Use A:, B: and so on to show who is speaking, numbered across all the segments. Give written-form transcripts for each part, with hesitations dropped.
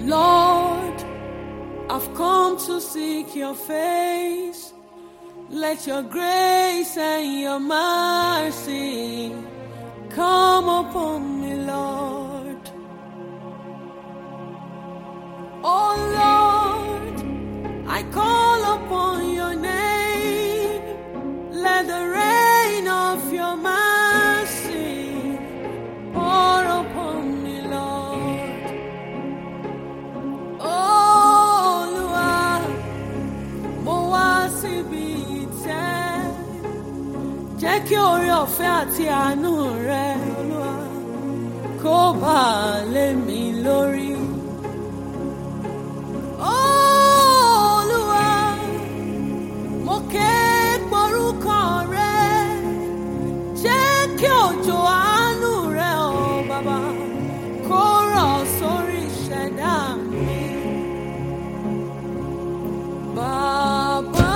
A: Lord, I've come to seek your face. Let your grace and your mercy come upon me, Lord. Oh Lord, I call upon your name. Let the rain of your mercy pour upon me, Lord. Oh Lord, mo wá síbi ìtẹ́. Jẹ́ kí oore ọ̀fẹ́ àti àánú rẹ, Olúwa, kó bà lé mi lórí. Olúwa, mo ké porúkọ rẹ. Jẹ́ kí òjò àánú rẹ, Bàbá, kó rọ̀ sórí ìṣẹ̀dá mi. Bàbá.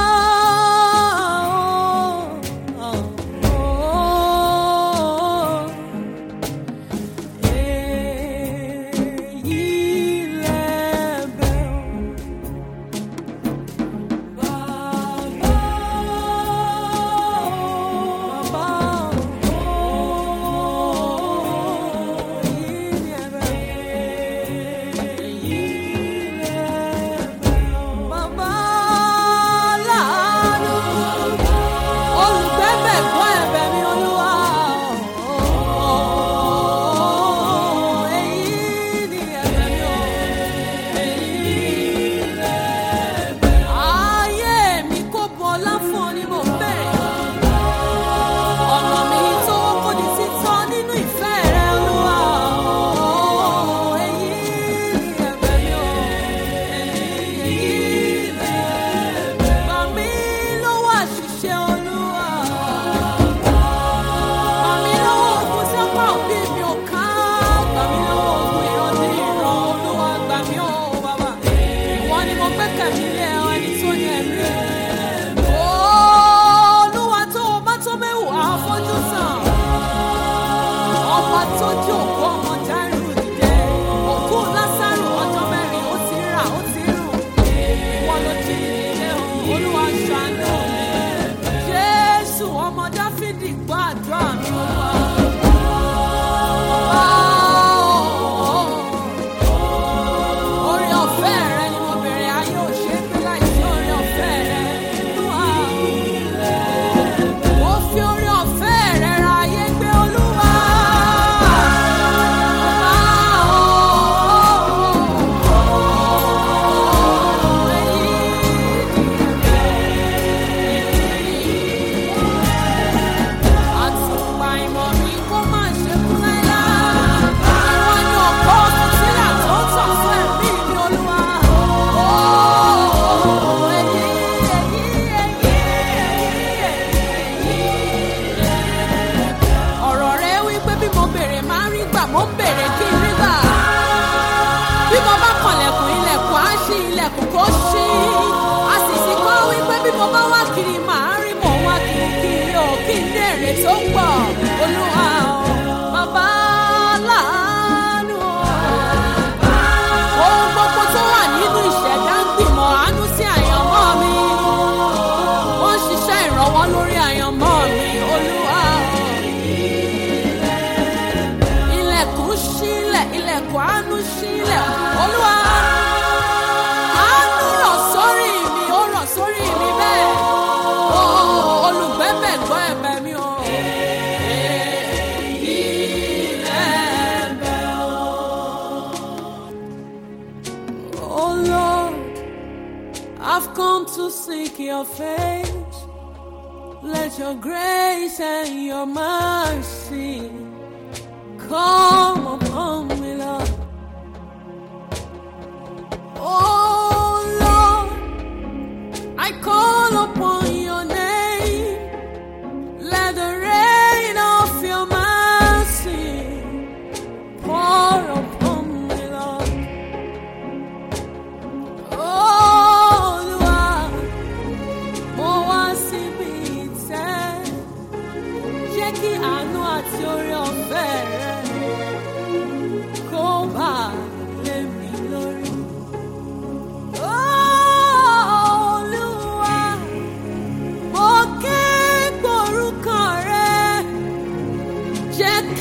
A: I've come to seek your face. Let your grace and your mercy come upon me, Lord. Oh Lord, I call upon your name. Let the rain of your mercy pour upon me, Lord. Oh Lord, mo wá síbi ìtẹ́. Jẹ́ kí àánú àti oore ọ̀fẹ́ rẹ kó bà lé mi lórí.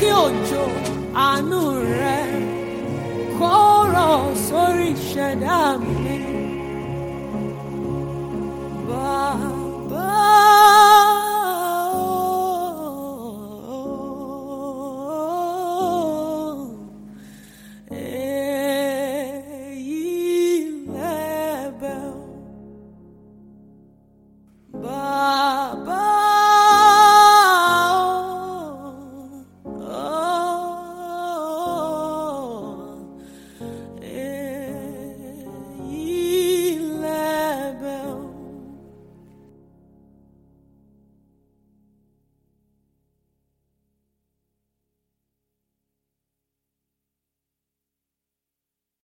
A: kí òjò àánú rẹ kó rọ̀ sórí ìṣẹ̀dá mi.